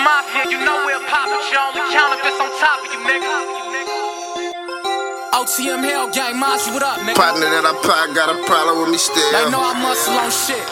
mafia, you know we'll pop it. You only counterfeits on top of you, nigga. OTM Hell Gang, Mozzie, what up, nigga? Partner that I pot got a problem with me still. They know I muscle on shit.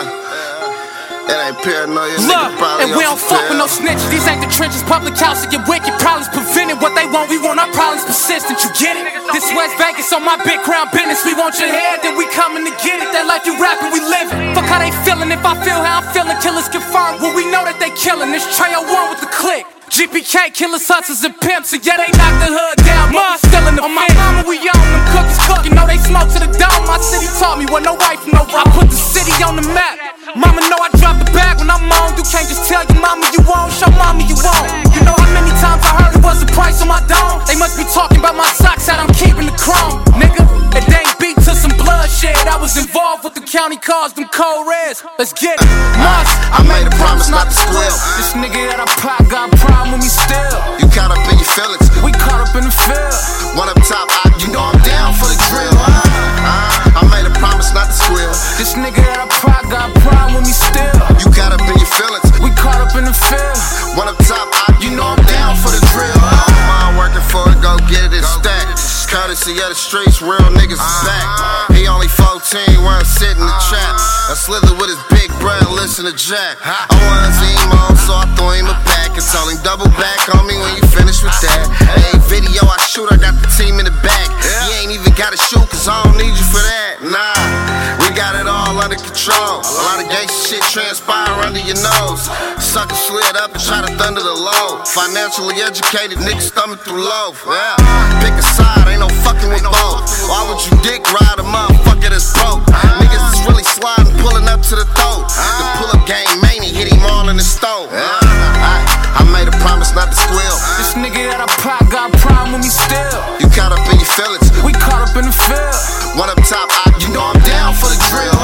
It ain't paranoia, look, nigga, and we don't fuck with no snitches. These ain't the trenches, public house to get wicked. Problems prevented, what they want, we want our problems persistent. You get it? This West Vegas on my big crown business. We want your head, then we coming to get it. That life you rapping, we living. Fuck how they feeling, if I feel how I'm feeling. Killers confirmed, well we know that they killing. This Trey 01 with the click. GPK, killers, hustlers, and pimps. And yeah, they knock the hood down, but we still in the on my mama, we on them cookies cooking. Know they smoke to the dome. My city taught me when no wife, no I put the city on the map. Mama know I drop the bag when I'm on. You can't just tell your mama you won't, show mama you won't. You know how many times I heard it was the price on my dome? They must be talking about my socks that I'm keeping the chrome. Nigga, it ain't beat to some bloodshed. I was involved with the county cars, them cold reds. Let's get it. I made a promise not to squeal. This nigga that I pop got a problem with me still. You caught up in your feelings. We caught up in the field. One up top, you know I'm down for the drill. I made a promise not to squeal. This nigga that I pop got a problem with me still. You caught up in your feelings. We caught up in the field. One up top, you know I'm down for the drill. I'm working for it, go get it and stack. Courtesy of the streets, real niggas is back. He only 14, where I'm sitting in the trap. I slithered with his big bread, listen to Jack. I was emo, so I threw him a pack and told him double back on me when you finish with that. Hey, video I shoot, I got the team in the back. You ain't even gotta shoot, cause I don't need you for that. Nah, we got it all under control. A lot of gangsta shit transpire under your nose. Sucker slid up and try to thunder the low. Financially educated niggas thumbing through loaf. Yeah, pick a side, ain't no fucking with both. Why would you dick ride a motherfucker that's broke? Niggas is really sliding, pulling up to the throat. The pull-up game mania hit him all in the stove. I made a promise not to squeal. This nigga that I pop got a problem with me still. You caught up in your feelings. We caught up in the field. One up top, you know I'm down for the drill.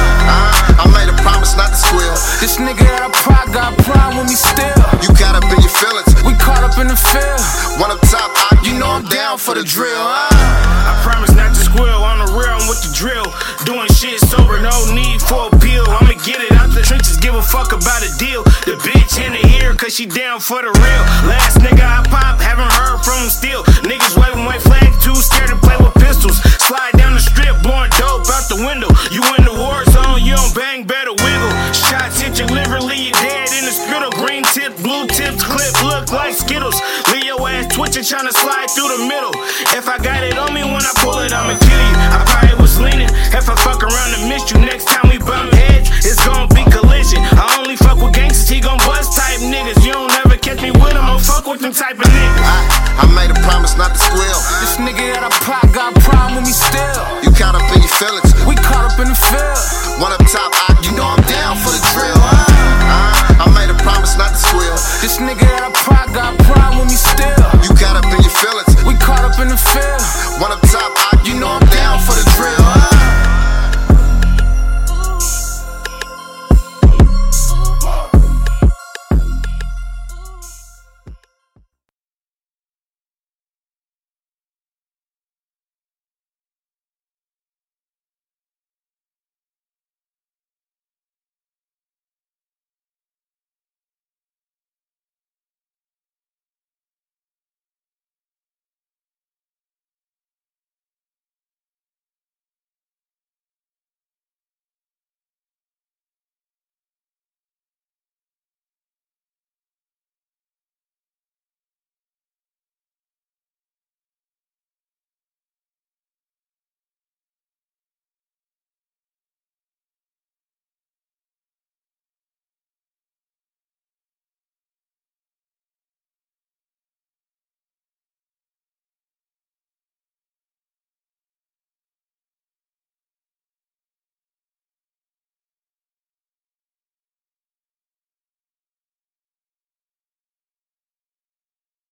I made a promise not to squeal. This nigga that I pop got a problem with me still. You caught up in your feelings. We caught up in the field. One up top, you know I'm down for the drill. I promise not to squeal, on the real, I'm with the drill. Doing shit sober, no need for appeal. I'ma get it out the trenches, give a fuck about a deal. The bitch in the ear, cause she down for the real. Last nigga I pop, haven't heard from him still. Niggas waving white flag, too scared to play with pistols. Slide down the strip, blowing dope out the window. You in the war zone, you don't bang, better wiggle. Shots hit your liver, leave you dead in the spittle. Green tip, blue tips, clip look like Skittles. Leave your ass twitching, tryna slide through the middle. If I got it on me when I pull it, I'ma kill you. I probably was leaning. If I fuck around and miss you next time.